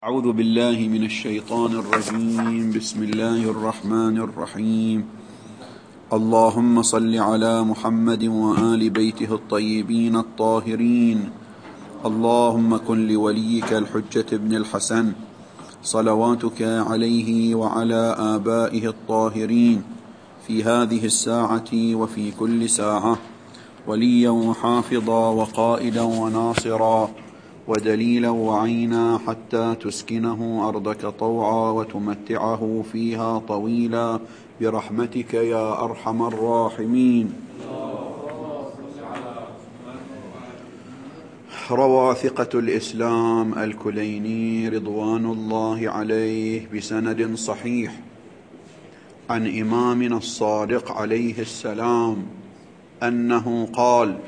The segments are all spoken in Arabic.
أعوذ بالله من الشيطان الرجيم. بسم الله الرحمن الرحيم. اللهم صل على محمد وآل بيته الطيبين الطاهرين. اللهم كن لوليك الحجة ابن الحسن صلواتك عليه وعلى آبائه الطاهرين في هذه الساعة وفي كل ساعة وليا وحافظا وقائدا وناصرا ودليلا وعينا حتى تسكنه أرضك طوعا وتمتعه فيها طويلا برحمتك يا أرحم الراحمين. روى ثقة الإسلام الكليني رضوان الله عليه بسند صحيح عن إمامنا الصادق عليه السلام أنه قال: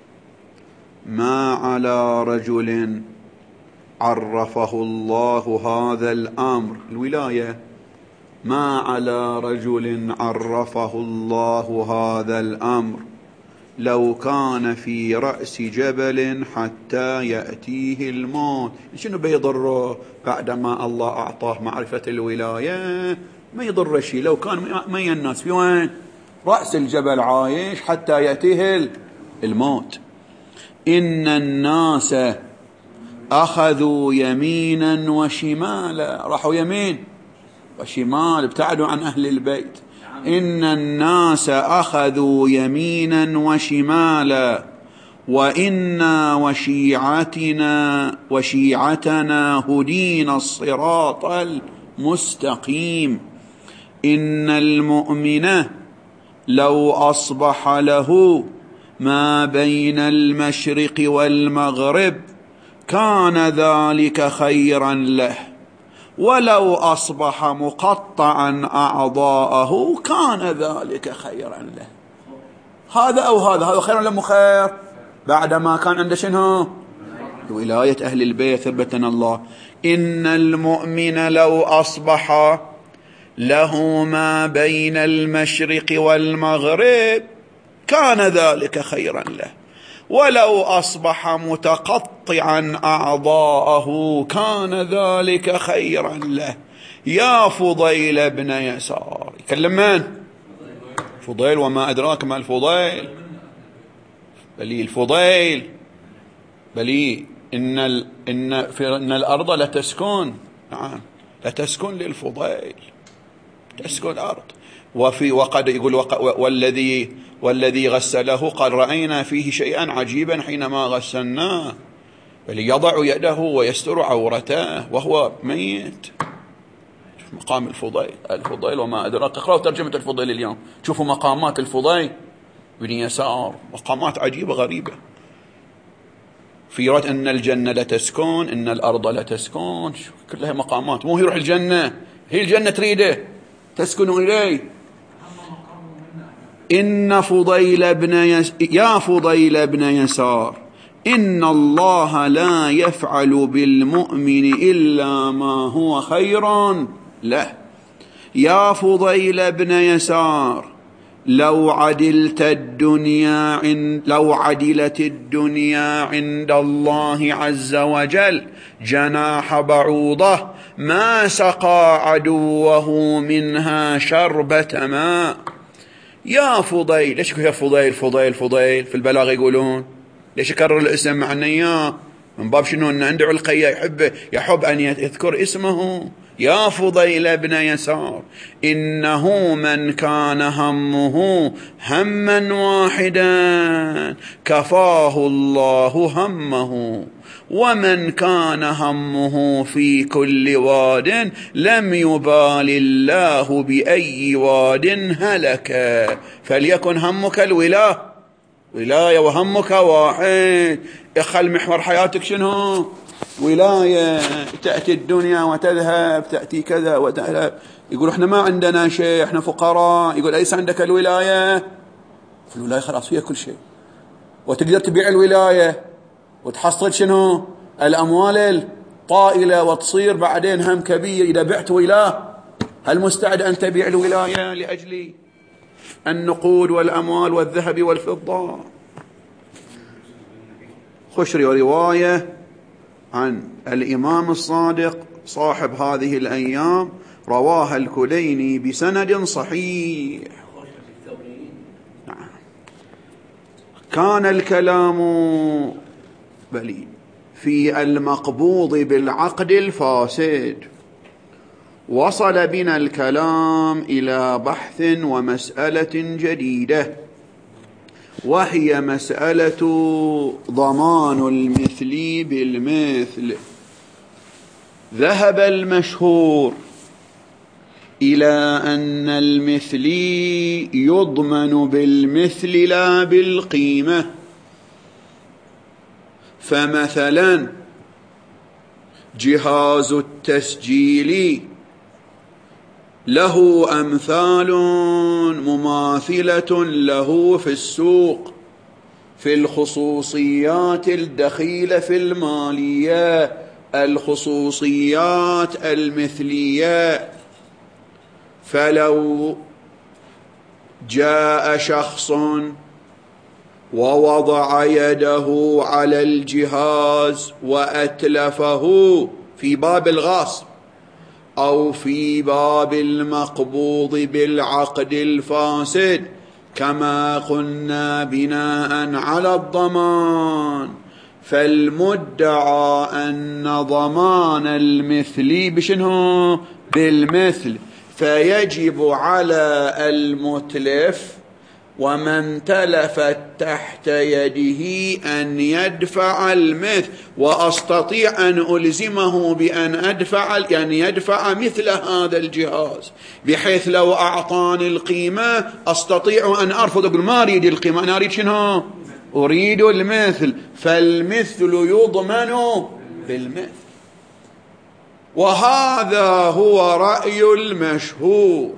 ما على رجل عرفه الله هذا الأمر الولاية، ما على رجل عرفه الله هذا الأمر لو كان في رأس جبل حتى يأتيه الموت. شنو بيضره بعدما الله أعطاه معرفة الولاية؟ ما يضره شيء لو كان مي الناس في وين؟ رأس الجبل عايش حتى يأتيه الموت. إن الناس أخذوا يمينا وشمالا، راحوا يمين وشمال، ابتعدوا عن أهل البيت. إن الناس أخذوا يمينا وشمالا وإنا وشيعتنا هدينا الصراط المستقيم. إن المؤمن لو أصبح له ما بين المشرق والمغرب كان ذلك خيرا له، ولو أصبح مقطعا أعضاءه كان ذلك خيرا له. هذا أو هذا خير ولا مو خير؟ بعدما كان عنده شنو؟ ولاية أهل البيت ثبتنا الله. إن المؤمن لو أصبح له ما بين المشرق والمغرب كان ذلك خيرا له، ولو أصبح متقطعا أعضاءه كان ذلك خيرا له. يا فضيل بن يسار، يكلم من؟ فضيل، وما أدراك ما الفضيل؟ بلي الفضيل بلي إن الأرض لتسكن، نعم لتسكن للفضيل، تسكن الأرض. وقد يقول والذي غسله قال رأينا فيه شيئا عجيبا حينما غسلناه، فليضع يده ويستر عورته وهو ميت. مقام الفضيل وما أدراك. اقرأوا ترجمة الفضيل اليوم، شوفوا مقامات الفضيل بن يسار، مقامات عجيبة غريبة. في رد أن الجنة لتسكن، إن الأرض لتسكن، كلها مقامات. مو يروح الجنة، هي الجنة تريده تسكن إليه. يا فضيل بن يسار، إن الله لا يفعل بالمؤمن إلا ما هو خير له. يا فضيل بن يسار، لو عدلت الدنيا عند الله عز وجل جناح بعوضة ما سقى عدوه منها شربة ماء. يا فضيل، ليش يا فضيل في البلاغة يقولون ليش يكرر الاسم مع النية؟ من باب شنو؟ أن عنده علقية يحب أن يذكر اسمه. يا فضيل بن يسار، إنه من كان همه هما واحدا كفاه الله همه، ومن كان همه في كل واد لم يبال الله بأي واد هلك. فليكن همك ولاية وهمك واحد. اخل محور حياتك شنو؟ ولاية. تأتي الدنيا وتذهب، تأتي كذا وتذهب. يقول احنا ما عندنا شيء، احنا فقراء. يقول أليس عندك الولاية؟ الولاية خلاص فيها كل شيء، وتقدر تبيع الولاية وتحصل شنو؟ الأموال الطائلة، وتصير بعدين هم كبير إذا بعت ولاية. هل مستعد أن تبيع الولاية لأجل النقود والأموال والذهب والفضة؟ خشري رواية عن الإمام الصادق صاحب هذه الأيام رواها الكليني بسند صحيح. كان الكلام بلي في المقبوض بالعقد الفاسد. وصل بنا الكلام إلى بحث ومسألة جديدة، وهي مسألة ضمان المثل بالمثل. ذهب المشهور إلى أن المثلي يضمن بالمثل لا بالقيمة. فمثلا جهاز التسجيل له أمثال مماثلة له في السوق في الخصوصيات الدخيلة في المالية، الخصوصيات المثلية. فلو جاء شخص ووضع يده على الجهاز وأتلفه في باب الغاصب أو في باب المقبوض بالعقد الفاسد، كما قلنا بناء على الضمان، فالمدعى أن ضمان المثلي بشنو؟ بالمثل. فيجب على المتلف ومن تلفت تحت يده أن يدفع المثل، وأستطيع أن ألزمه بأن يدفع مثل هذا الجهاز، بحيث لو أعطاني القيمة أستطيع أن أرفض، أقول ما أريد القيمة، أنا أريد شنو؟ أريد المثل. فالمثل يضمن بالمثل، وهذا هو رأي المشهور.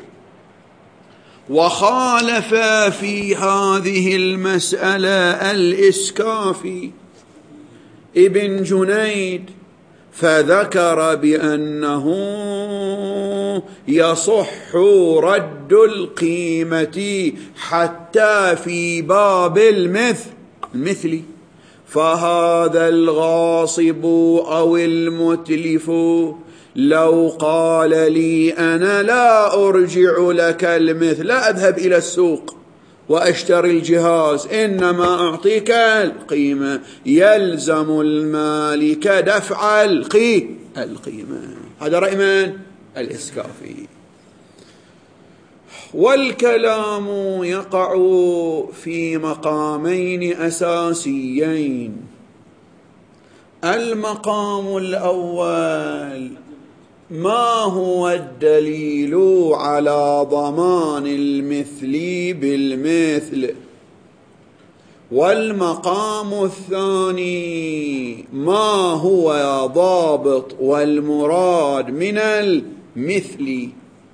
وخالف في هذه المسألة الإسكافي ابن جنيد، فذكر بأنه يصح رد القيمة حتى في باب المثل. فهذا الغاصب أو المتلف لو قال لي أنا لا أرجع لك المثل، لا أذهب إلى السوق وأشتري الجهاز، إنما أعطيك القيمة، يلزم المالك دفع القيمة. هذا رأي من؟ الإسكافي. والكلام يقع في مقامين أساسيين. المقام الأول: ما هو الدليل على ضمان المثل بالمثل؟ والمقام الثاني: ما هو ضابط والمراد من المثل؟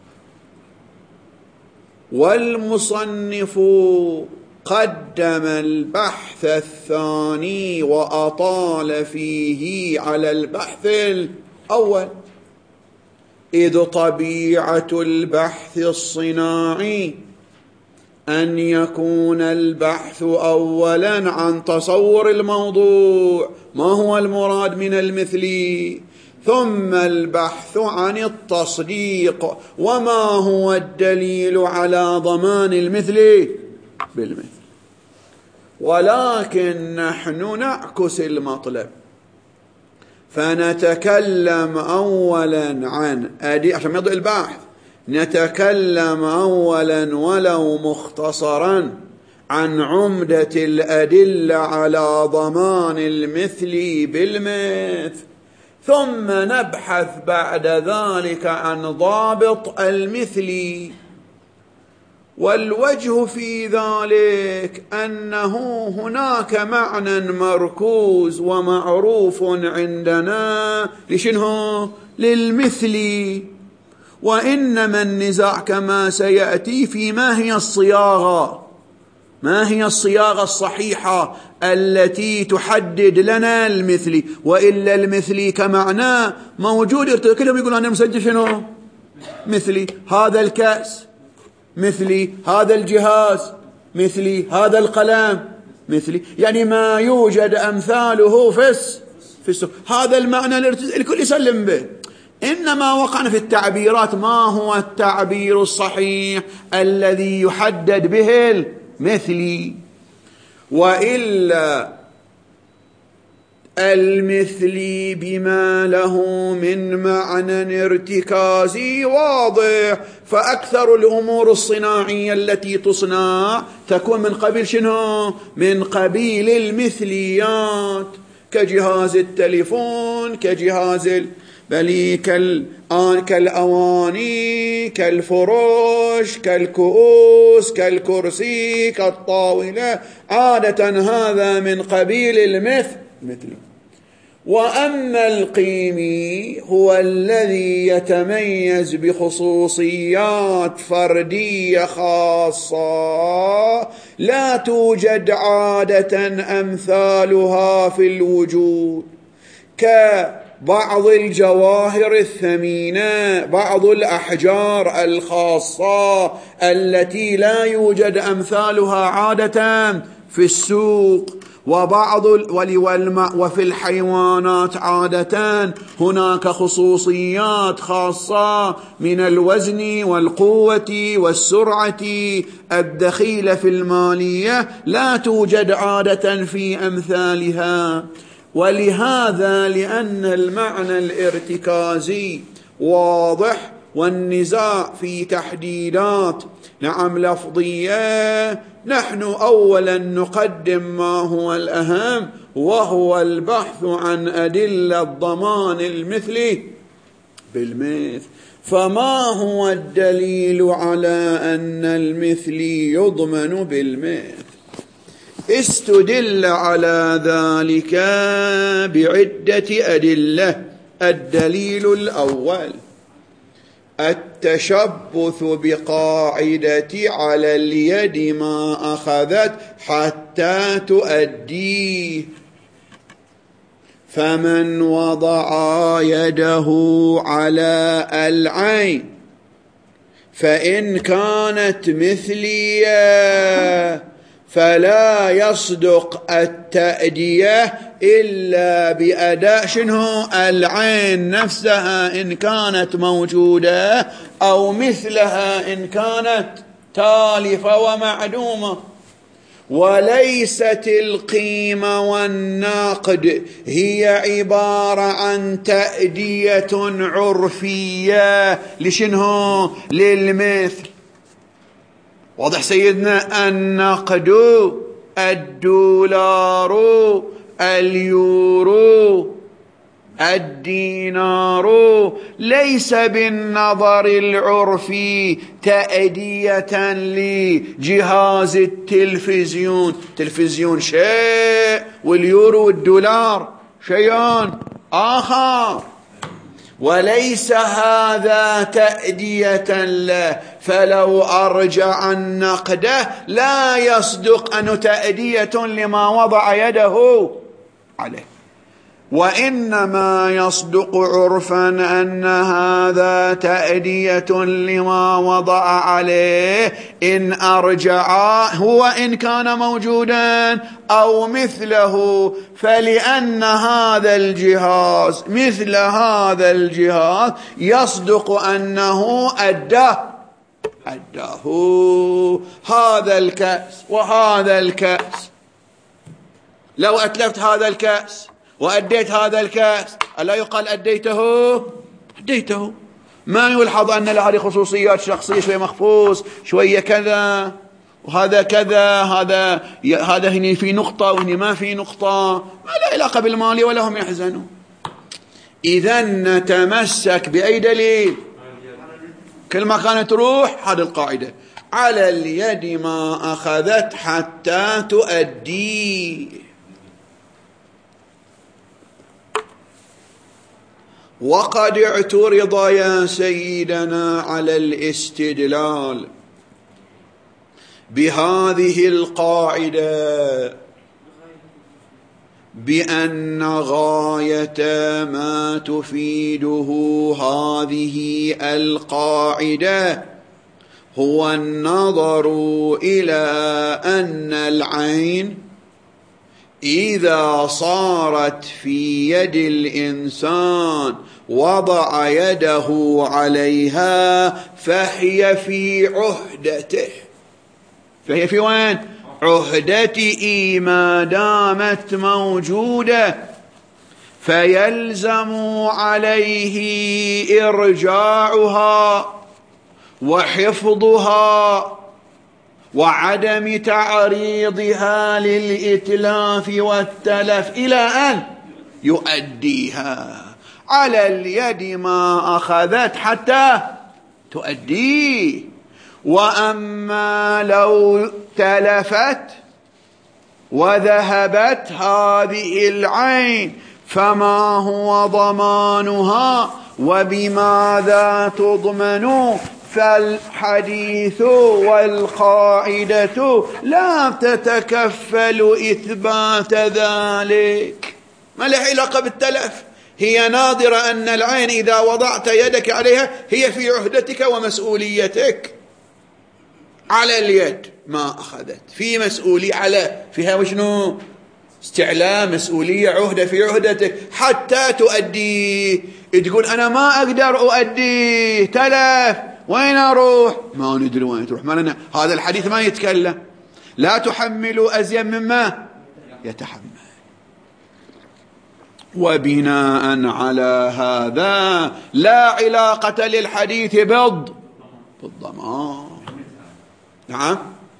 والمصنف قدم البحث الثاني وأطال فيه على البحث الأول، إذ طبيعة البحث الصناعي أن يكون البحث أولا عن تصور الموضوع، ما هو المراد من المثل، ثم البحث عن التصديق، وما هو الدليل على ضمان المثل بالمثل. ولكن نحن نعكس المطلب، فنتكلم أولا عن عشان يضيع البحث، نتكلم أولا ولو مختصرا عن عمدة الأدلة على ضمان المثل بالمثل، ثم نبحث بعد ذلك عن ضابط المثل. والوجه في ذلك أنه هناك معنى مركوز ومعروف عندنا لشنه؟ للمثل. وإنما النزاع كما سيأتي في ما هي الصياغة، ما هي الصياغة الصحيحة التي تحدد لنا المثل. وإلا المثلي كمعناه موجود، كلهم يقولون أنا مسجل شنو؟ مثلي، هذا الكأس مثلي، هذا الجهاز مثلي، هذا القلم مثلي، يعني ما يوجد أمثاله في السوق. هذا المعنى الكل يسلم به. إنما وقعنا في التعبيرات. ما هو التعبير الصحيح الذي يحدد به المثلي؟ وإلا المثلي بما له من معنى ارتكازي واضح. فأكثر الأمور الصناعية التي تصنع تكون من قبيل شنو؟ من قبيل المثليات، كجهاز التليفون، كجهاز كالأواني، كالفرش، كالكؤوس، كالكرسي، كالطاولة. عادة هذا من قبيل المثل. وأما القيمي هو الذي يتميز بخصوصيات فردية خاصة لا توجد عادة أمثالها في الوجود، كبعض الجواهر الثمينة، بعض الأحجار الخاصة التي لا يوجد أمثالها عادة في السوق، وفي الحيوانات عادة هناك خصوصيات خاصة من الوزن والقوة والسرعة الدخيلة في المالية لا توجد عادة في أمثالها. ولهذا لأن المعنى الارتكازي واضح والنزاع في تحديدات لفظية، نحن أولا نقدم ما هو الأهم، وهو البحث عن أدلة ضمان المثل بالمثل. فما هو الدليل على أن المثل يضمن بالمثل؟ استدل على ذلك بعدة أدلة. الدليل الأول التشبث بقاعدة على اليد ما أخذت حتى تؤديه. فمن وضع يده على العين فإن كانت مثلية فلا يصدق التأدية إلا بأداء شنو؟ العين نفسها إن كانت موجودة، أو مثلها إن كانت تالفة ومعدومة. وليست القيمة والنقد هي عبارة عن تأدية عرفية لشنو؟ للمثل. واضح سيدنا؟ النقد، الدولار، اليورو، الدينار ليس بالنظر العرفي تأدية لجهاز التلفزيون. التلفزيون شيء واليورو والدولار شيء آخر، وليس هذا تأدية له. فلو أرجع النقد لا يصدق أن تأدية لما وضع يده عليه، وإنما يصدق عرفا أن هذا تأدية لما وضع عليه إن أرجع هو إن كان موجودا أو مثله. فلأن هذا الجهاز مثل هذا الجهاز يصدق أنه أداه هذا الكأس وهذا الكأس. لو أتلفت هذا الكأس وأديت هذا الكأس ألا يقال أديته؟ ما يلحظ أن له هذه خصوصيات شخصية، شوية مخفوص، شوية كذا، وهذا كذا، هذا هنا في نقطة وهنا ما في نقطة، ما لا علاقة بالمالية ولا هم يحزنون. إذن نتمسك بأي دليل؟ كل ما كانت روح هذه القاعدة على اليد ما أخذت حتى تؤدي. وقد اعترض يا سيدنا على الاستدلال بهذه القاعدة بأن غاية ما تفيده هذه القاعدة هو النظر إلى أن العين إذا صارت في يد الإنسان وضع يده عليها فهي في عهدته. فهي في وين؟ عهدته ما دامت موجودة، فيلزم عليه إرجاعها وحفظها وعدم تعريضها للإتلاف والتلف إلى أن يؤديها. على اليد ما أخذت حتى تؤديه. وأما لو تلفت وذهبت هذه العين فما هو ضمانها وبماذا تضمن؟ فالحديث والقاعدة لا تتكفل إثبات ذلك. ما له علاقة بالتلف، هي ناظرة أن العين إذا وضعت يدك عليها هي في عهدتك ومسؤوليتك. على اليد ما أخذت في مسؤولية، على فيها وشنو؟ استعلام مسؤولية، عهدة في عهدتك حتى تؤدي. تقول أنا ما أقدر أؤدي، تلف، وين أروح؟ ما ندري وين تروح، ما لنا. هذا الحديث ما يتكلم. لا تحملوا أزين مما يتحمل. وبناء على هذا لا علاقة للحديث بالضمان. نعم،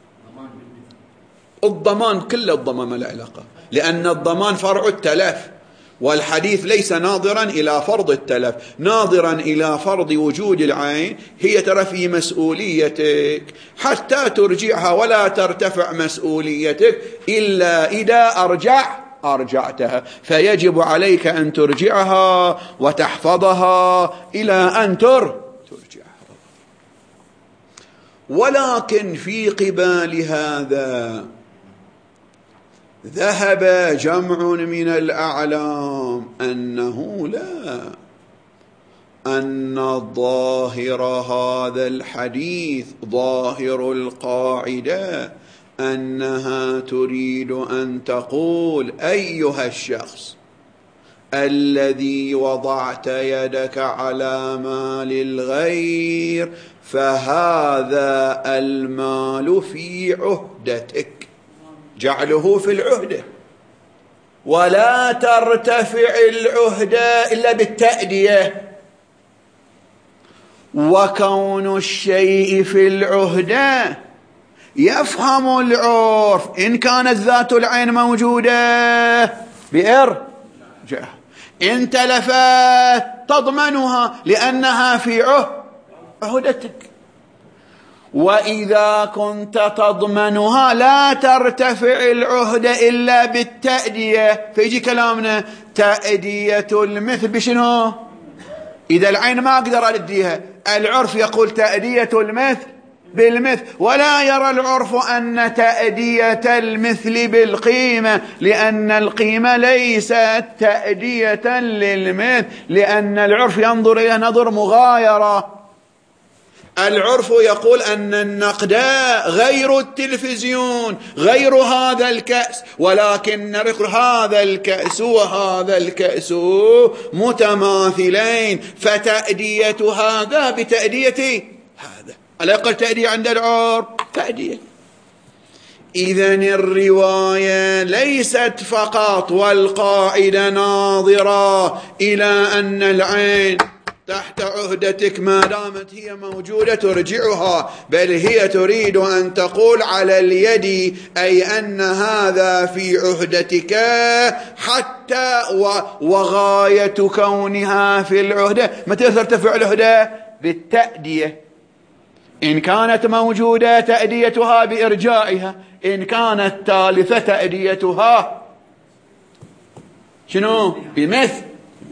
الضمان كل الضمان ما له علاقة، لأن الضمان فرع التلف، والحديث ليس ناظرا إلى فرض التلف، ناظرا إلى فرض وجود العين. هي ترى في مسؤوليتك حتى ترجعها، ولا ترتفع مسؤوليتك إلا إذا أرجعتها، فيجب عليك أن ترجعها وتحفظها إلى أن ترجعها. ولكن في قبال هذا ذهب جمع من الأعلام أنه لا، أن ظاهر هذا الحديث، ظاهر القاعدة، أنها تريد أن تقول أيها الشخص الذي وضعت يدك على مال الغير فهذا المال في عهدتك، جعله في العهدة، ولا ترتفع العهدة إلا بالتأدية. وكون الشيء في العهدة يفهم العرف إن كانت ذات العين موجودة بإرجاع، إن تلفت تضمنها لأنها في عهدتك. وإذا كنت تضمنها لا ترتفع العهدة إلا بالتأدية. فيجي كلامنا تأدية المثل بشنو؟ إذا العين ما أقدر أديها، العرف يقول تأدية المثل بالمثل، ولا يرى العرف أن تأدية المثل بالقيمة، لأن القيمة ليست تأدية للمثل، لأن العرف ينظر إلى نظر مغايرة. العرف يقول أن النقد غير التلفزيون، غير هذا الكأس، ولكن هذا الكأس وهذا الكأس متماثلين، فتأدية هذا بتأدية هذا. على الأقل تأدية عند العرف تأدية. إذن الرواية ليست فقط والقاعدة ناظرة إلى أن العين تحت عهدتك ما دامت هي موجودة ترجعها، بل هي تريد أن تقول على اليد، أي أن هذا في عهدتك حتى وغاية كونها في العهدة. متى ترتفع العهدة؟ بالتأدية. إن كانت موجودة تأديتها بإرجائها، إن كانت تالفة تأديتها شنو؟ بمثل.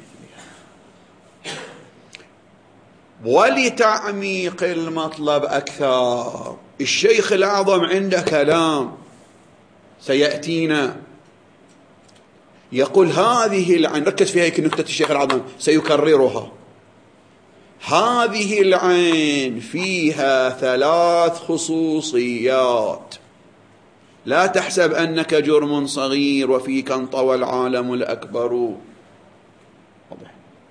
ولتعميق المطلب أكثر، الشيخ الأعظم عنده كلام سيأتينا، يقول هذه العين، ركز في هيك نكتة الشيخ الأعظم سيكررها، هذه العين فيها 3 خصوصيات لا تحسب أنك جرم صغير وفيك انطوى العالم الأكبر. واضح.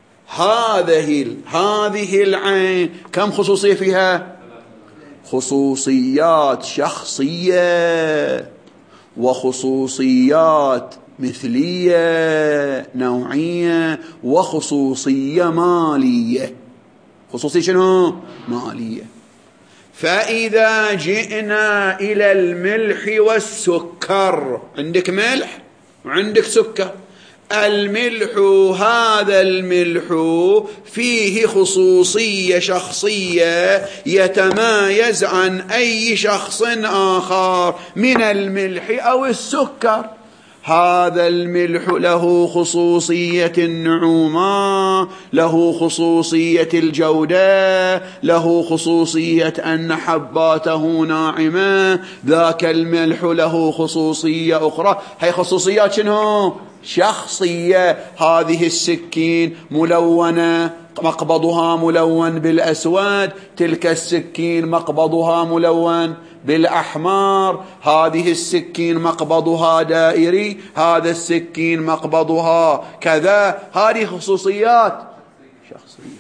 هذه العين كم خصوصية فيها؟ خصوصيات شخصية وخصوصيات مثلية نوعية وخصوصية مالية. خصوصية شنو؟ مالية. فإذا جئنا إلى الملح والسكر، عندك ملح وعندك سكر. الملح، هذا الملح فيه خصوصية شخصية يتمايز عن أي شخص آخر من الملح أو السكر. هذا الملح له خصوصية النعومة، له خصوصية الجودة، له خصوصية أن حباته ناعمة. ذاك الملح له خصوصية أخرى، هي خصوصيات شنو؟ شخصية. هذه السكين ملونة، مقبضها ملون بالأسود، تلك السكين مقبضها ملون بالأحمر. هذه السكين مقبضها دائري، هذا السكين مقبضها كذا. هذه خصوصيات شخصية.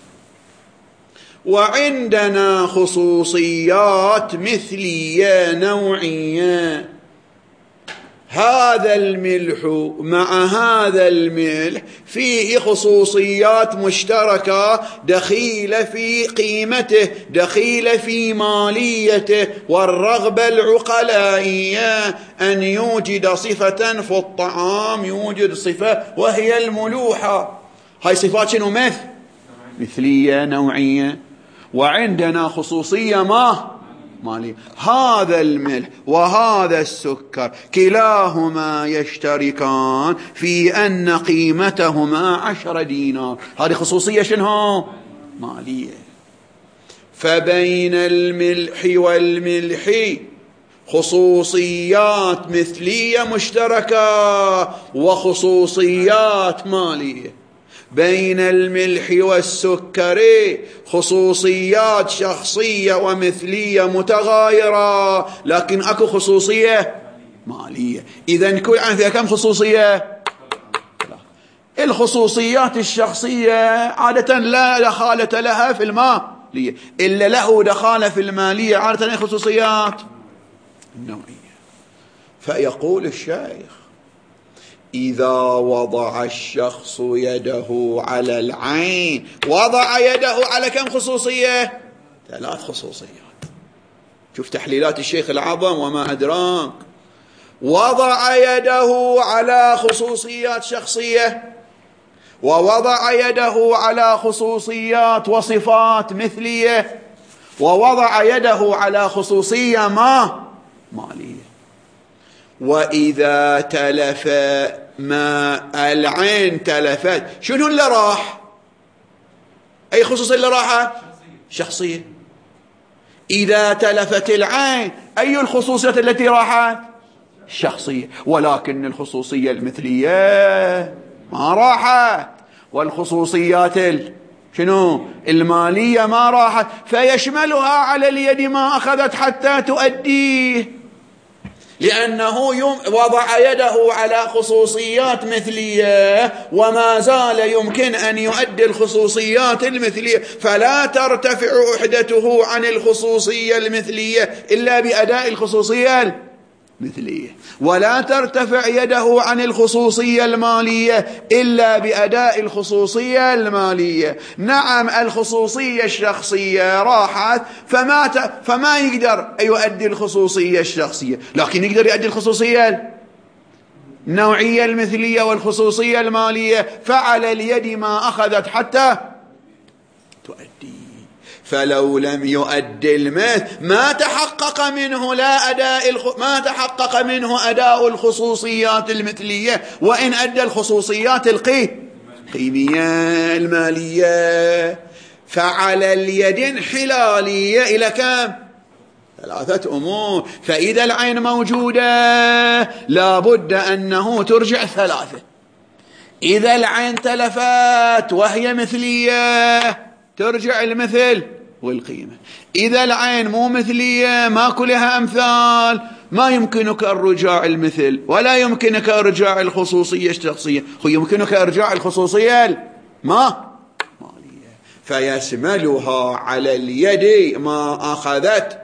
وعندنا خصوصيات مثلية نوعية. هذا الملح مع هذا الملح فيه خصوصيات مشتركة دخيلة في قيمته، دخيلة في ماليته. والرغبة العقلائية أن يوجد صفة في الطعام، يوجد صفة وهي الملوحة. هاي صفات شنو؟ مثلية نوعية. وعندنا خصوصية مالية. هذا الملح وهذا السكر كلاهما يشتركان في أن قيمتهما 10 دينار. هذه خصوصية شنو؟ مالية. فبين الملح والملح خصوصيات مثلية مشتركة وخصوصيات مالية. بين الملح والسكر خصوصيات شخصية ومثلية متغايرة، لكن أكو خصوصية مالية. إذن كل عام فيها كم خصوصية؟ الخصوصيات الشخصية عادة لا دخالة لها في المالية، إلا له دخالة في المالية. عادة الخصوصيات النوعية. فيقول الشيخ: إذا وضع الشخص يده على العين، وضع يده على كم خصوصية؟ 3 خصوصيات. شوف تحليلات الشيخ العظم وما أدراك. وضع يده على خصوصيات شخصية، ووضع يده على خصوصيات وصفات مثلية، ووضع يده على خصوصية مالية. وإذا تلف ما العين تلفت، شنو اللي راح؟ أي خصوصية اللي راحت؟ شخصية. إذا تلفت العين، أي الخصوصيات التي راحت؟ شخصية. ولكن الخصوصية المثلية ما راحت، والخصوصيات شنو؟ المالية ما راحت. فيشملها على اليد ما أخذت حتى تؤديه، لأنه وضع يده على خصوصيات مثلية وما زال يمكن أن يؤدي الخصوصيات المثلية. فلا ترتفع وحدته عن الخصوصية المثلية إلا بأداء الخصوصية المثلية، ولا ترتفع يده عن الخصوصية المالية إلا بأداء الخصوصية المالية. نعم، الخصوصية الشخصية راحت، فما يقدر يؤدي الخصوصية الشخصية، لكن يقدر يؤدي الخصوصية النوعية المثلية والخصوصية المالية. فعلى اليد ما أخذت حتى تؤدي. فلو لم يؤدي المثل ما تحقق منه أداء الخصوصيات المثلية، وإن أدى الخصوصيات القيمية المالية. فعلى اليد انحلالية إلى كم؟ 3 أمور. فإذا العين موجودة لابد أنه ترجع 3. إذا العين تلفت وهي مثلية ترجع المثل والقيمة. إذا العين مو مثلية ماكو لها أمثال ما يمكنك إرجاع المثل ولا يمكنك إرجاع الخصوصية الشخصية، يمكنك إرجاع الخصوصية مالية، فيشملها على اليد ما أخذت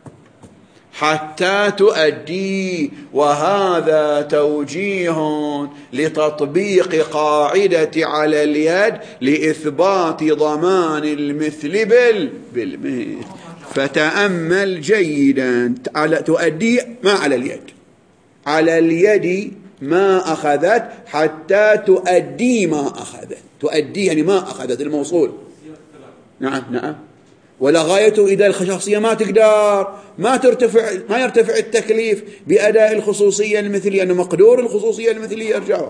حتى تؤدي. وهذا توجيه لتطبيق قاعدة على اليد لإثبات ضمان المثل بالمثل. فتأمل جيدا، تؤدي ما على اليد، على اليد ما أخذت حتى تؤدي ما أخذت. تؤدي يعني ما أخذت الموصول. نعم. ولا غايته إذا الشخصية ما تقدر، ما يرتفع التكليف بأداء الخصوصية المثلية، أنه مقدور الخصوصية المثلية يرجعه.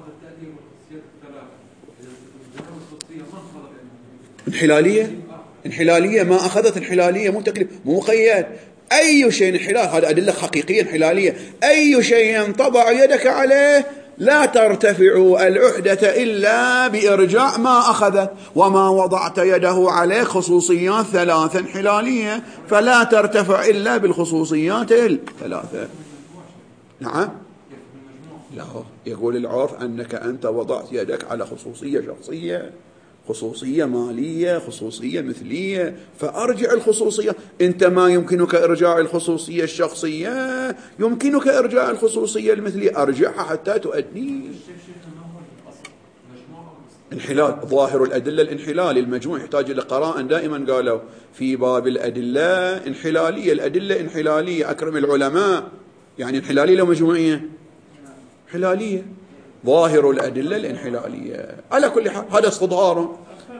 انحلالية ما أخذت، انحلالية مو تكليف، مو مقيد. أي شيء انحلال، هذا أدلة حقيقية انحلالية. أي شيء تضع يدك عليه لا ترتفع العهدة إلا بإرجاع ما أخذت، وما وضعت يده عليه خصوصيات ثلاثة انحلالية، فلا ترتفع إلا بالخصوصيات الثلاثة. نعم، لا، يقول العرف أنك أنت وضعت يدك على خصوصية شخصية، خصوصية مالية، خصوصية مثلية، فأرجع الخصوصية. أنت ما يمكنك إرجاع الخصوصية الشخصية، يمكنك إرجاع الخصوصية المثلية، أرجعها حتى تؤدي. انحلال ظاهر الأدلة الانحلال، المجموع يحتاج إلى قراءة. دائما قالوا في باب الأدلة انحلالية، الأدلة انحلالية. أكرم العلماء يعني انحلالية لو مجموعية انحلالية، ظاهر الأدلة الانحلالية. على كل حال هذا استظهار.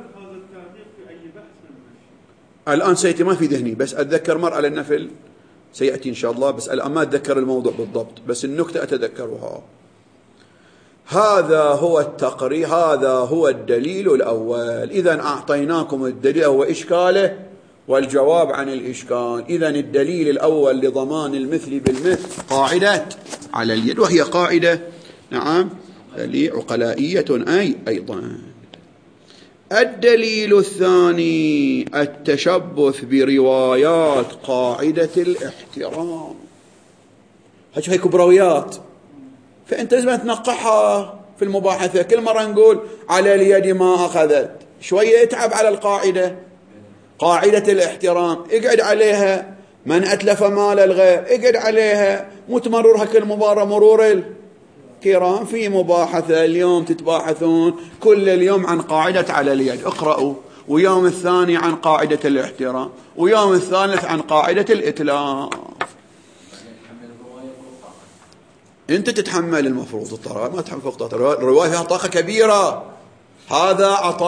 الآن سيأتي، ما في ذهني، بس أتذكر مرة على النفل سيأتي إن شاء الله، بس الآن ما أتذكر الموضوع بالضبط، بس النكتة أتذكرها. هذا هو التقرير، هذا هو الدليل الأول. إذن أعطيناكم الدليل هو إشكاله والجواب عن الإشكال. إذن الدليل الأول لضمان المثل بالمثل قاعدة على اليد، وهي قاعدة نعم عقلائية أيضا. الدليل الثاني التشبث بروايات قاعدة الاحترام. هاي كبرويات، فأنت لازم تنقحها في المباحثة. كل مرة نقول على اليد ما أخذت، شوية اتعب على القاعدة، قاعدة الاحترام، اقعد عليها. من أتلف مال الغير اقعد عليها، متمررها كل مباراة مرور الكرام. في مباحثة اليوم تتباحثون كل اليوم عن قاعدة على اليد، اقرأوا، ويوم الثاني عن قاعدة الاحترام، ويوم الثالث عن قاعدة الإتلاف. أنت تتحمل المفروض الطاقة، ما تحمل فوق طاقة. الرواية فيها طاقة كبيرة. هذا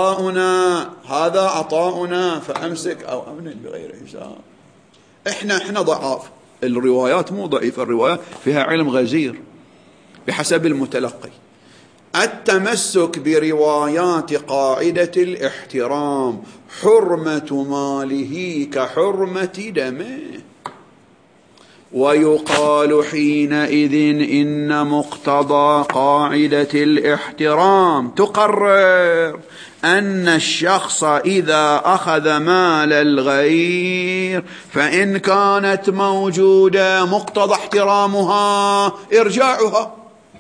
عطاؤنا فأمسك أو أمن بغير حساب. احنا ضعاف. الروايات مو ضعيفة، الروايات فيها علم غزير بحسب المتلقي. التمسك بروايات قاعدة الاحترام، حرمة ماله كحرمة دمه. ويقال حينئذ إن مقتضى قاعدة الاحترام تقرر أن الشخص إذا أخذ مال الغير فإن كانت موجودة مقتضى احترامها إرجاعها،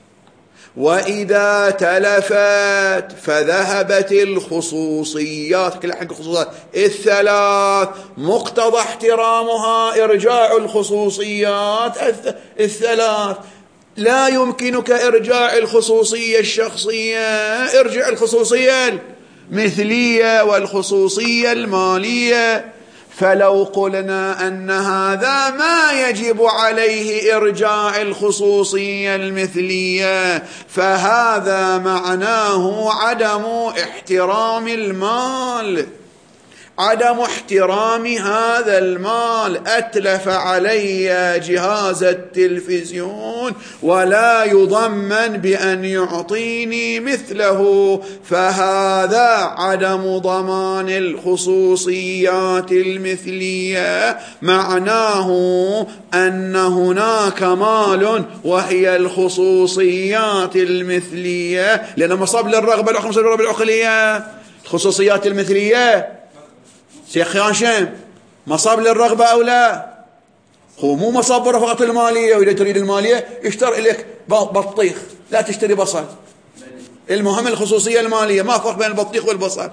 وإذا تلفت فذهبت الخصوصيات، كل حق الخصوصيات الثلاث مقتضى احترامها إرجاع الخصوصيات الثلاث. لا يمكنك إرجاع الخصوصية الشخصية، ارجع الخصوصية المثلية والخصوصية المالية. فلو قلنا أن هذا ما يجب عليه إرجاع الخصوصية المثلية، فهذا معناه عدم احترام المال، عدم احترام هذا المال. أتلف علي جهاز التلفزيون ولا يضمن بأن يعطيني مثله، فهذا عدم ضمان الخصوصيات المثلية. معناه أن هناك مال وهي الخصوصيات المثلية، لأن مصاب للرغبة العقلية الخصوصيات المثلية. شيخ هاشم، مصاب للرغبة أو لا؟ هو مو مصبرة فقط المالية، وإذا تريد المالية اشتري لك بطيخ، لا تشتري بصل. المهم الخصوصية المالية، ما فرق بين البطيخ والبصل.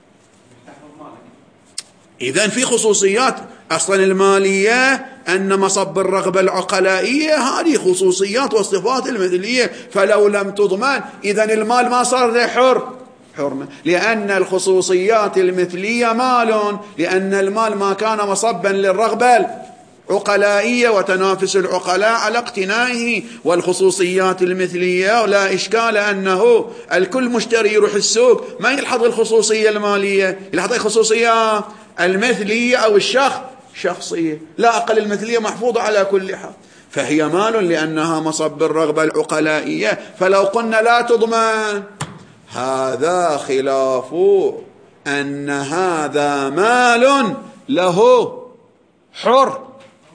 إذن في خصوصيات أصلا المالية، أن مصب الرغبة العقلائية هذه خصوصيات والصفات المثلية، فلو لم تضمن إذن المال ما صار ذي حرمة، لأن الخصوصيات المثلية مال، لأن المال ما كان مصبا للرغبة العقلائية وتنافس العقلاء على اقتنائه. والخصوصيات المثلية لا إشكال أنه الكل مشتري يروح السوق ما يلحظ الخصوصية المالية، يلحظ الخصوصية المثلية أو شخصية، لا أقل المثلية محفوظة على كل حال، فهي مال لأنها مصب الرغبة العقلائية. فلو قلنا لا تضمن، هذا خلاف أن هذا مال له حرمة.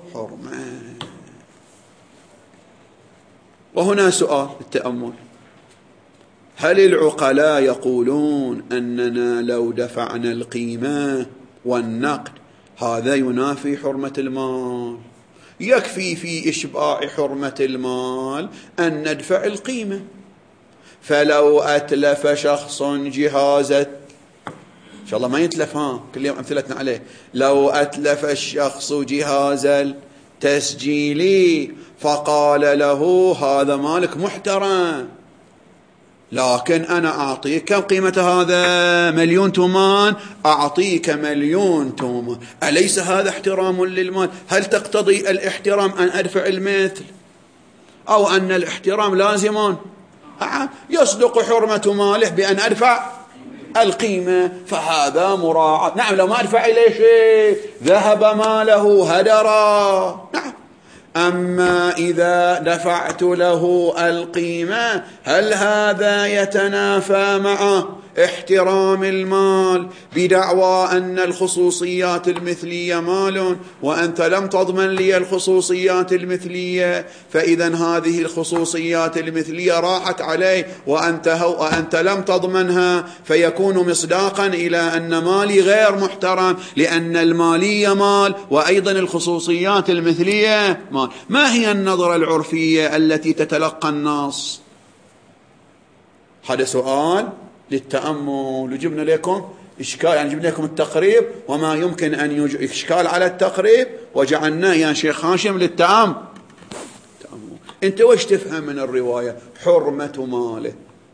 وهنا سؤال التأمل: هل العقلاء يقولون أننا لو دفعنا القيمة والنقد هذا ينافي حرمة المال؟ يكفي في إشباع حرمة المال أن ندفع القيمة. فلو أتلف شخص جهازة، إن شاء الله ما يتلف، كل يوم أمثلتنا عليه، لو أتلف الشخص جهاز التسجيلي فقال له هذا مالك محترم، لكن أنا أعطيك كم قيمة هذا؟ 1,000,000 تومان، أعطيك 1,000,000 تومان، أليس هذا احترام للمال؟ هل تقتضي الاحترام أن أدفع المثل، أو أن الاحترام لازم؟ يصدق حرمة ماله بأن أدفع القيمة، فهذا مراعاة. نعم، لو ما أدفع إليه شيء ذهب ماله هدرا، نعم. أما إذا دفعت له القيمة هل هذا يتنافى مع احترام المال بدعوى أن الخصوصيات المثلية مال وأنت لم تضمن لي الخصوصيات المثلية؟ فإذا هذه الخصوصيات المثلية راحت عليه وأنت لم تضمنها، فيكون مصداقا إلى أن مالي غير محترم، لأن المالية مال وأيضا الخصوصيات المثلية مال. ما هي النظرة العرفية التي تتلقى النص؟ هذا سؤال للتأمل، وجبنا لكم إشكال، يعني جبنا لكم التقريب وما يمكن أن إشكال على التقريب وجعلناه يا شيخ هاشم للتأمل. أنت وش تفهم من الرواية؟ حرمة ماله،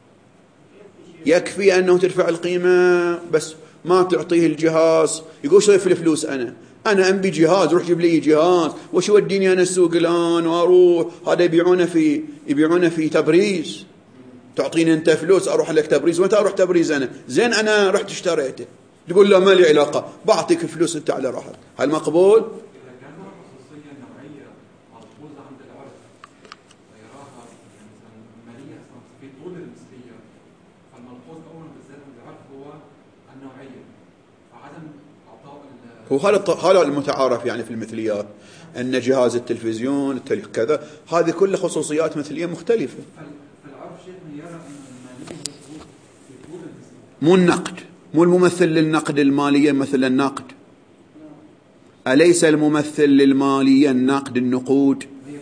يكفي أنه تدفع القيمة بس ما تعطيه الجهاز. يقول شو في الفلوس؟ أنا أنبي جهاز، روح جيب لي جهاز، وش وديني أنا السوق الآن وأروح؟ هذا يبيعونه في تبريز، تعطيني أنت فلوس أروح لك تبريز، وأنت أروح تبريز أنا زين، أنا رحت اشتريته، تقول له ما لي علاقة، بعطيك فلوس أنت على راحتك. هل مقبول؟ إذا كان خصوصية نوعية ملحوظة عند العرف ويراها مثلا مالية في طول المثلية، فالملحوظ أولا بالذات عند العرف هو النوعية، فعدم إعطاء هو هذا المتعارف يعني في المثليات، أن جهاز التلفزيون كذا، هذه كل خصوصيات مثلية مختلفة. مو النقد، مو الممثل للنقد المالية مثل النقد، أليس الممثل للمالية النقد النقود؟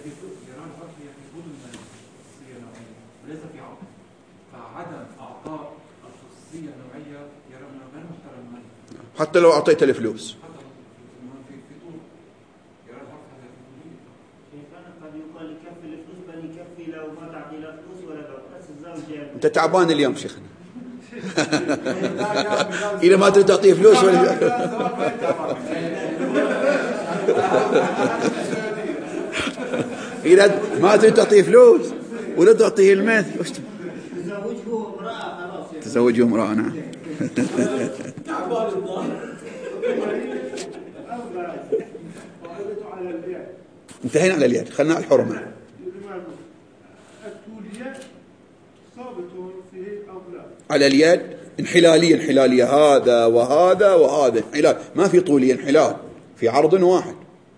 حتى لو أعطيت الفلوس أنت تعبان اليوم شيخنا. إذا ما تعطيه فلوس إذا ما تعطيه فلوس ولا تعطيه المثل تزوجه امرأة. نعم. انتهينا على اليد، خلنا على الحرمة. على اليد انحلالية هذا وهذا وهذا، انحلال، ما في طولية، انحلال في عرض واحد.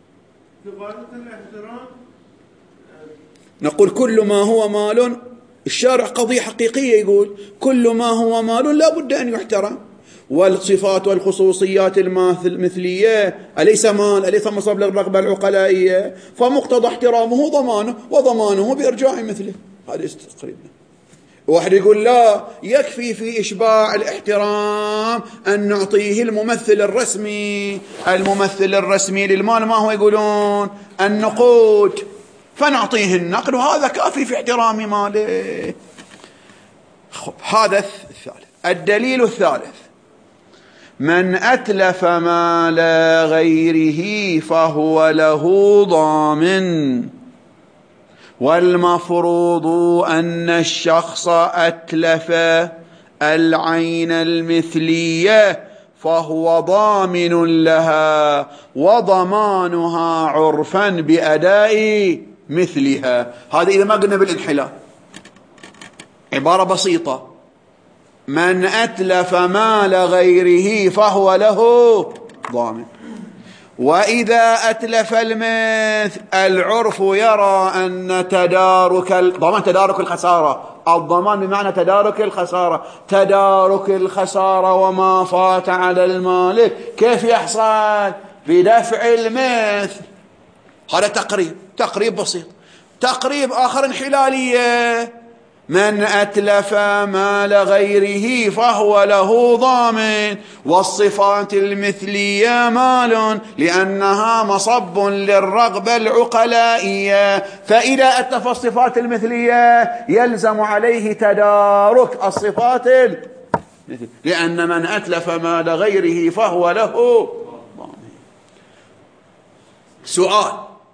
نقول كل ما هو مال، الشارع قضية حقيقية يقول كل ما هو مال لا بد أن يحترم، والصفات والخصوصيات المثلية أليس مال؟ أليس مصاب للرغبة العقلائية؟ فمقتضى احترامه ضمانه، وضمانه بإرجاع مثله. هذا تقريبا. واحد يقول لا، يكفي في إشباع الاحترام أن نعطيه الممثل الرسمي. الممثل الرسمي للمال ما هو؟ يقولون النقود، فنعطيه النقد وهذا كافي في احترام ماله. هذا الثالث. الدليل الثالث: من أتلف مال غيره فهو له ضامن، والمفروض أن الشخص أتلف العين المثلية فهو ضامن لها، وضمانها عرفا بأداء مثلها. هذا إذا ما قلنا بالانحلال، عبارة بسيطة: من أتلف مال غيره فهو له ضامن. وإذا أتلف المثل، العرف يرى أن تدارك الضمان تدارك الخسارة. الضمان بمعنى تدارك الخسارة، تدارك الخسارة وما فات على المالك كيف يحصل؟ بدفع المثل. هذا تقريب بسيط. تقريب آخر انحلالية: من أتلف مال غيره فهو له ضامن، والصفات المثلية مال لأنها مصب للرغبة العقلائية، فإذا أتلف الصفات المثلية يلزم عليه تدارك الصفات المثلية، لأن من أتلف مال غيره فهو له ضامن. سؤال: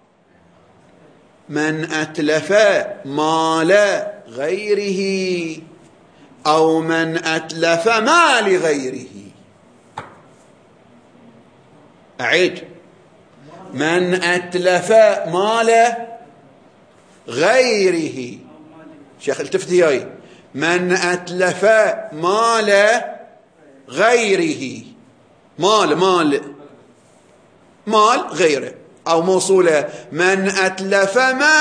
من أتلف مال غيره أو من أتلف مال غيره؟ أعيد: من أتلف مال غيره. شيخ التفت هاي: من أتلف مال غيره، مال غيره، أو موصولة: من أتلف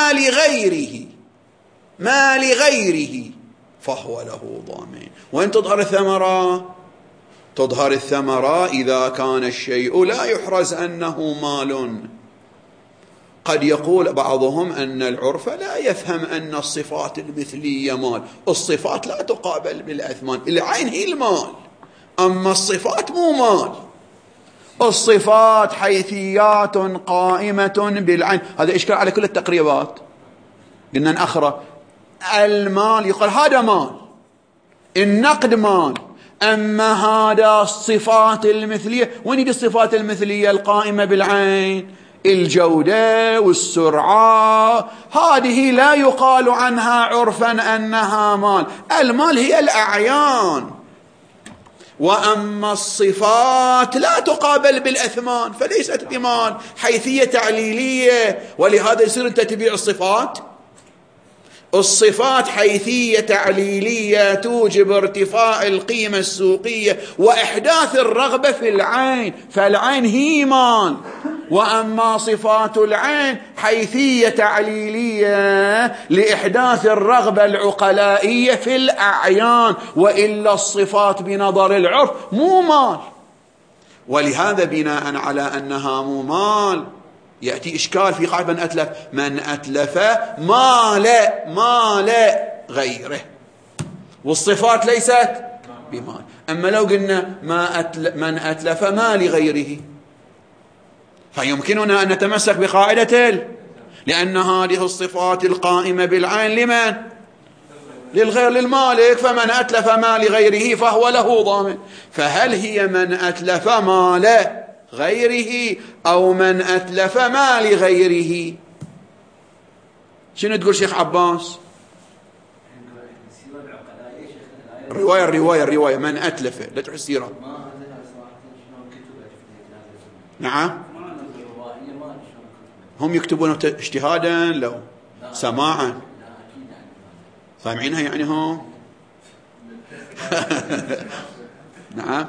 مال غيره فهو له ضامن. وين تظهر الثمرة؟ تظهر الثمرة إذا كان الشيء لا يحرز أنه مال. قد يقول بعضهم أن العرف لا يفهم أن الصفات المثلية مال. الصفات لا تقابل بالأثمان، العين هي المال، أما الصفات مو مال. الصفات حيثيات قائمة بالعين. هذا إشكال على كل التقريبات. قلنا نأخره: المال يقول هذا مال، النقد مال، أما هذا الصفات المثلية. وين هي الصفات المثلية القائمة بالعين؟ الجودة والسرعة، هذه لا يقال عنها عرفا أنها مال. المال هي الأعيان، وأما الصفات لا تقابل بالأثمان فليست بمال، حيثية تعليلية. ولهذا يصير أنت تبيع الصفات حيثية تعليلية توجب ارتفاع القيمة السوقية وإحداث الرغبة في العين، فالعين هي مال. وأما صفات العين حيثية تعليلية لإحداث الرغبة العقلائية في الأعيان، وإلا الصفات بنظر العرف مو مال. ولهذا بناء على أنها مو مال يأتي إشكال في قاعدة من أتلف مال غيره، والصفات ليست بمال. أما لو قلنا من أتلف مال غيره فيمكننا أن نتمسك بقاعدة لأن هذه الصفات القائمة بالعين لمن؟ للغير، للمالك. فمن أتلف مال غيره فهو له ضامن. فهل هي من أتلف مال غيره أو من أتلف مال غيره؟ شنو تقول شيخ عباس؟ الرواية من أتلف، لا تحس سيرة. نعم، هم يكتبون اجتهادا لو سماعا، سامعينها يعني هم. نعم،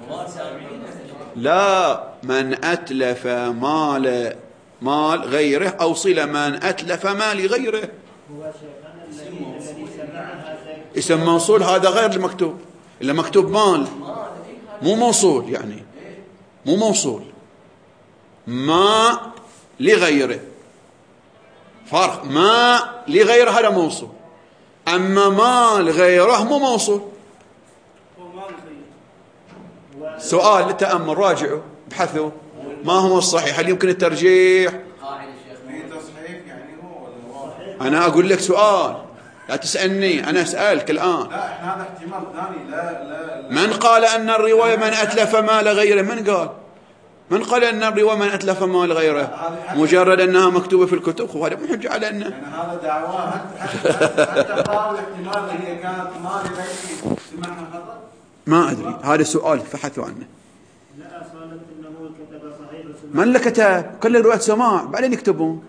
لا، من أتلف مال غيره أو صلة من أتلف مال غيره. اسم موصول هذا غير المكتوب، إلا مكتوب مال. مو موصول، يعني مو موصول، ما لغيره، فرق. ما لغيره هذا موصول، أما ما لغيره مو موصول. سؤال للتأمل، راجعوا ابحثوا ما هو الصحيح، هل يمكن الترجيح؟ أنا أقول لك سؤال، لا تسألني، أنا أسألك الآن. لا هذا احتمال ثاني. لا من قال أن الرواية من أتلف مال غيره؟ من قال أن الرواية من أتلف مال غيره؟ مجرد أنها مكتوبة في الكتب، وهذا مو حجة على أنه يعني هذا دعواه. حتى قال الاحتمال هي كانت مال غيره سمعنا خطأ. ما أدري، هذا سؤال فحثوا عنه. لا صارت انه كتب صحيح من اللي كتب؟ كل رواية سماع بعدين يكتبون.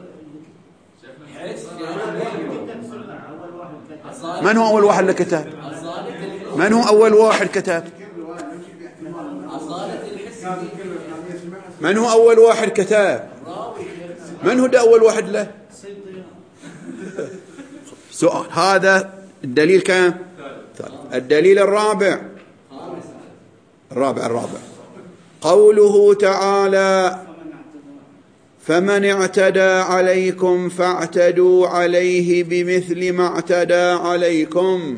من هو أول واحد اللي كتب؟ من هو أول واحد كتب؟ من هو أول واحد كتب؟ من هو ده أول واحد له؟ سؤال. هذا الدليل كم؟ الدليل الرابع. قوله تعالى: فمن اعتدى عليكم فاعتدوا عليه بمثل ما اعتدى عليكم.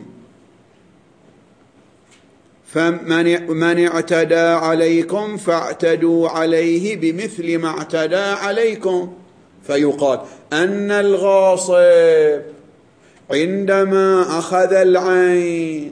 فمن اعتدى عليكم فاعتدوا عليه بمثل ما اعتدى عليكم. فيقال أن الغاصب عندما أخذ العين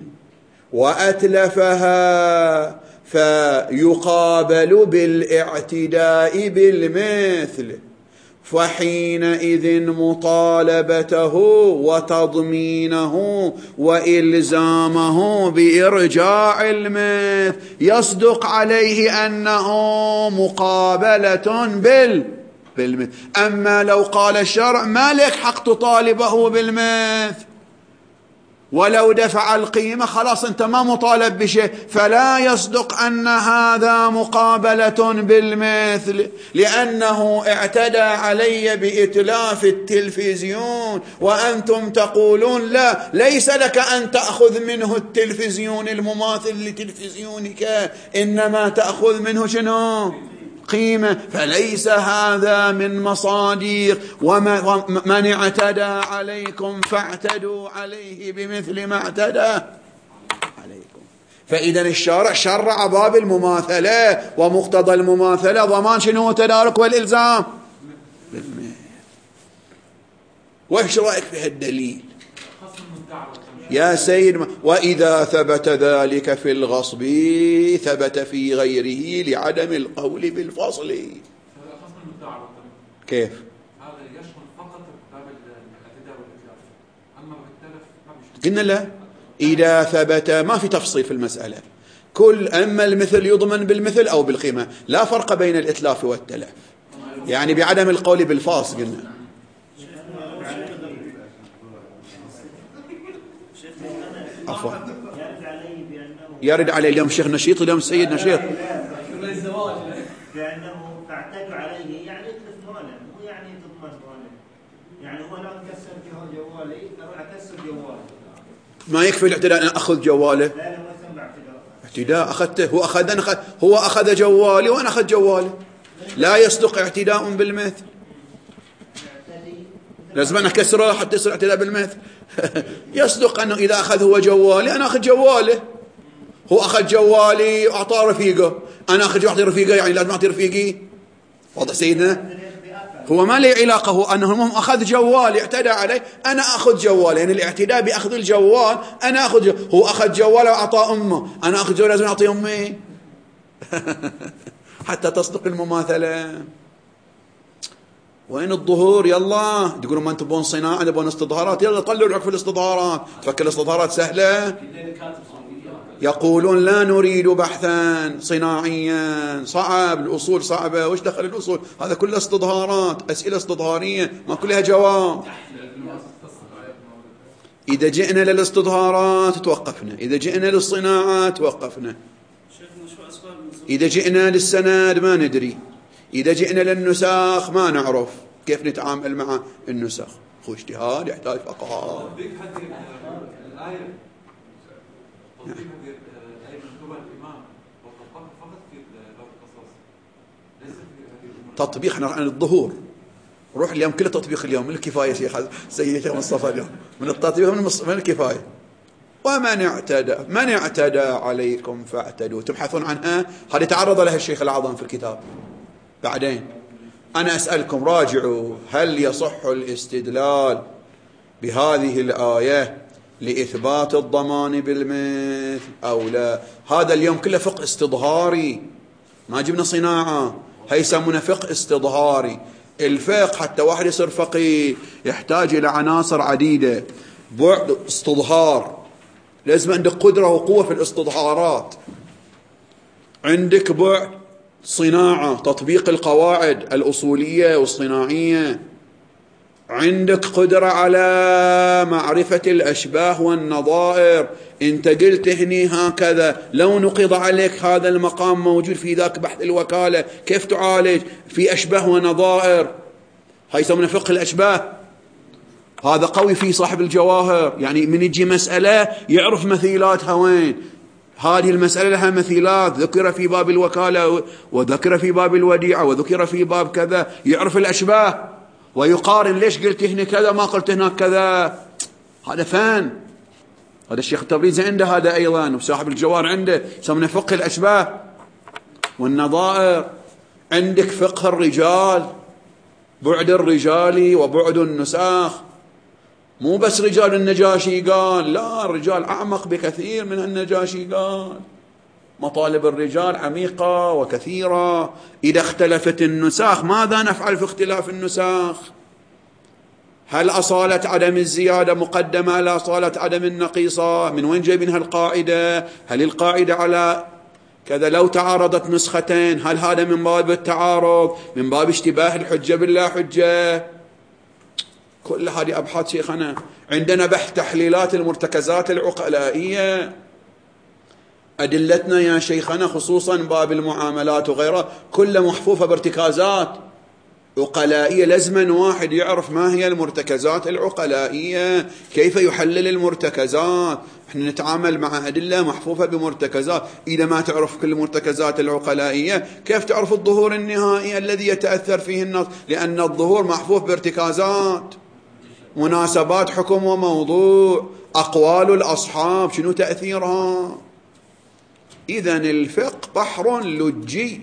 وأتلفها فيقابل بالاعتداء بالمثل، فحينئذ مطالبته وتضمينه وإلزامه بإرجاع المثل يصدق عليه أنه مقابلة بالمثل. أما لو قال الشرع ما لك حق تطالبه بالمثل، ولو دفع القيمة خلاص أنت ما مطالب بشيء، فلا يصدق أن هذا مقابلة بالمثل، لأنه اعتدى علي بإتلاف التلفزيون وأنتم تقولون لا، ليس لك أن تأخذ منه التلفزيون المماثل لتلفزيونك، إنما تأخذ منه شنو؟ قيمة. فليس هذا من مصادر ومن اعتدى عليكم فاعتدوا عليه بمثل ما اعتدى عليكم. فإذا الشارع شرع باب المماثلة، ومقتضى المماثلة ضمان شنو؟ تدارك والإلزام. وإيش رأيك في هالدليل يا سيد؟ وإذا ثبت ذلك في الغصب ثبت في غيره لعدم القول بالفصل. كيف؟ هذا يشمل فقط باب الاعتداء والإتلاف، أما بالتلف ما بيشمل. قلنا لا، إذا ثبت ما في تفصيل في المسألة، أما المثل يضمن بالمثل أو بالقيمة، لا فرق بين الإتلاف والتلف، يعني بعدم القول بالفاصل. قلنا عفوا يرد عليه اليوم شيخ نشيط، اليوم سيد نشيط، لأنه فاعتدوا عليه يعني يتلف ماله، مو يعني تضمن ماله. يعني هو لو كسر جوالي أروح أكسر جوالي، ما يكفي الاعتداء أن أخذ جواله. لا ما يسمى اعتداء أخذته، هو أخذ جوالي وأنا أخذ جواله، لا يصدق اعتداء بالمثل. لازم أنا أكسره حتى يصير اعتداء بالمثل. يصدق أنه إذا أخذ هو جوالي أنا أخذ جواله، هو أخذ جوالي وأعطاه رفيقه، أنا أخذ واحد رفيقه، يعني لازم أعطي رفيقي. واضح سيدنا؟ هو ما لي علاقة، هو أنه المهم أخذ جوالي اعتدى عليه، أنا أخذ جوالي، يعني الاعتداء بأخذ الجوال، أنا أخذ هو أخذ جواله وأعطاه أمه، أنا أخذ جوال لازم أعطي أمي. حتى تصدق المماثلة. وين الظهور؟ يلا تقولون ما انتم تبون صناعة، تبون استظهارات، يلا طلعوا روحك في الاستظهارات. تفكر الاستظهارات سهلة؟ يقولون لا نريد بحثا صناعيا، صعب، الأصول صعبة، وش دخل الأصول؟ هذا كله استظهارات، أسئلة استظهارية ما كلها جواب. إذا جئنا للاستظهارات توقفنا، إذا جئنا للصناعات توقفنا، إذا جئنا للسند ما ندري، إذا جئنا للنساخ ما نعرف كيف نتعامل مع النسخ. هو اجتهاد يحتاج فقهاء. تطبيق هذه الآية، تطبيق هذه الآية مكتوبة الإمام تطبيق عن الظهور. روح اليوم كله تطبيق اليوم، من الكفاية شيخ سيدي شيخ مصطفى اليوم من التطبيق من الكفاية. من اعتدى عليكم فاعتدوا، تبحثون عنها، هذه تعرض لها الشيخ الأعظم في الكتاب. بعدين أنا أسألكم راجعوا، هل يصح الاستدلال بهذه الآية لإثبات الضمان بالمثل أو لا؟ هذا اليوم كله فقه استظهاري، ما جبنا صناعة، هي يسمونه فقه استظهاري. الفقه حتى واحد يصير فقيه يحتاج إلى عناصر عديدة. بعد استظهار، لازم عندك قدرة وقوة في الاستظهارات. عندك بعد صناعة، تطبيق القواعد الأصولية والصناعية. عندك قدرة على معرفة الأشباه والنظائر. انت قلت هني هكذا، لو نقض عليك هذا المقام موجود في ذاك بحث الوكالة، كيف تعالج؟ في أشباه ونظائر، هاي يسمونه فقه الأشباه. هذا قوي فيه صاحب الجواهر، يعني من يجي مسألة يعرف مثيلاتها وين. هذه المسألة لها مثيلات، ذكر في باب الوكالة وذكر في باب الوديعة وذكر في باب كذا، يعرف الأشباه ويقارن، ليش قلت هنا كذا ما قلت هناك كذا. هذا فن، هذا الشيخ التبريزي عنده هذا أيضا، وصاحب الجواهر عنده، يسمونه فقه الأشباه والنظائر. عندك فقه الرجال، بعد الرجال وبعد النساخ. مو بس رجال النجاشي قال، لا، الرجال أعمق بكثير من النجاشي قال. مطالب الرجال عميقة وكثيرة. إذا اختلفت النساخ ماذا نفعل في اختلاف النساخ؟ هل أصالة عدم الزيادة مقدمة على أصالة عدم النقيصة؟ من وين جايبينها القاعدة؟ هل القاعدة على كذا لو تعارضت نسختين، هل هذا من باب التعارض، من باب اشتباه الحجة باللا حجة؟ كل هذه أبحاث شيخنا. عندنا بحث تحليلات المرتكزات العقلائية. أدلتنا يا شيخنا خصوصا باب المعاملات وغيرها كلها محفوفة بارتكازات عقلائية. لازم واحد يعرف ما هي المرتكزات العقلائية، كيف يحلل المرتكزات. احنا نتعامل مع أدلة محفوفة بمرتكزات. إذا ما تعرف كل المرتكزات العقلائية كيف تعرف الظهور النهائي الذي يتأثر فيه النص؟ لأن الظهور محفوف بارتكازات، مناسبات حكم وموضوع، أقوال الأصحاب شنو تأثيرها. إذن الفقه بحر لجي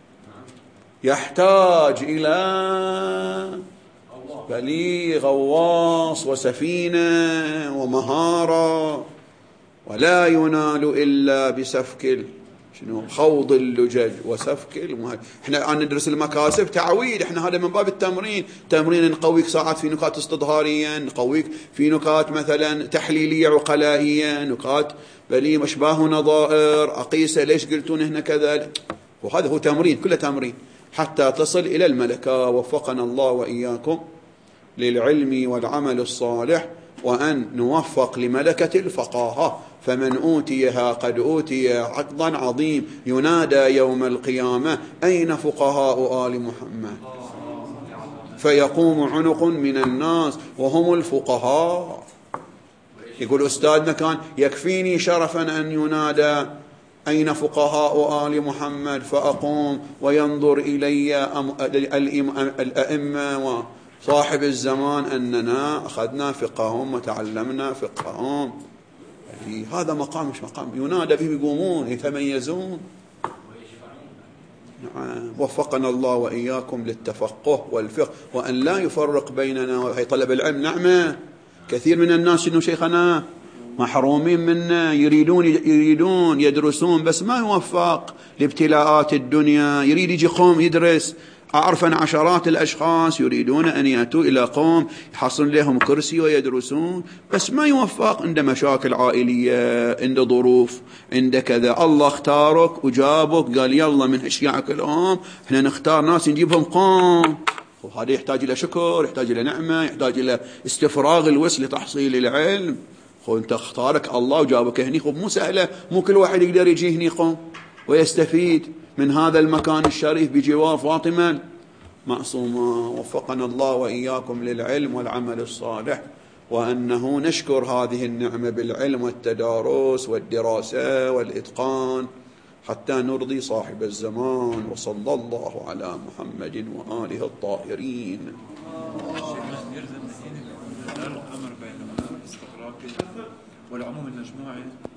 يحتاج إلى بليغ غواص وسفينة ومهارة، ولا ينال إلا بسفك خوض اللجج وسفك احنا ندرس المكاسب تعويد، احنا هذا من باب التمرين. تمرين نقويك ساعات في نكات استظهارية، نقويك في نكات مثلا تحليلية عقلائية، نكات بلي أشباه ونظائر، أقيسة ليش قلتون هنا كذا. وهذا هو تمرين، كله تمرين حتى تصل إلى الملكة. وفقنا الله وإياكم للعلم والعمل الصالح، وأن نوفق لملكة الفقاهة. فمن أوتيها قد أوتي عقضا عظيم، ينادى يوم القيامة أين فقهاء آل محمد؟ فيقوم عنق من الناس وهم الفقهاء. يقول أستاذنا كان يكفيني شرفا أن ينادى أين فقهاء آل محمد، فأقوم وينظر إلي الأئمة وصاحب الزمان أننا أخذنا فقههم وتعلمنا فقههم. هذا مقام مش مقام ينادى به، يقومون يتميزون. وفقنا الله وإياكم للتفقه والفقه، وأن لا يفرق بيننا. وهي طلب العلم نعمة. كثير من الناس إنه شيخنا محرومين منا، يريدون يدرسون بس ما يوفق لابتلاءات الدنيا. يريد يجي قوم يدرس. أعرف أن عشرات الأشخاص يريدون أن يأتوا إلى قوم يحصل لهم كرسي ويدرسون، بس ما يوفق. عنده مشاكل عائلية، عنده ظروف، عنده كذا. الله اختارك وجابك، قال يلا من أشياعك الأم احنا نختار ناس نجيبهم قوم. وهذا يحتاج إلى شكر، يحتاج إلى نعمة، يحتاج إلى استفراغ الوسع لتحصيل العلم. أنت اختارك الله وجابك هني، مو سهلة، مو كل واحد يقدر يجي هني قوم ويستفيد من هذا المكان الشريف بجوار فاطمة معصومة. وفقنا الله وإياكم للعلم والعمل الصالح، وأنه نشكر هذه النعمة بالعلم والتدارس والدراسة والإتقان، حتى نرضي صاحب الزمان. وصلى الله على محمد وآله الطاهرين. يلزم الأمر بين الاستغراقي والعموم المجموعي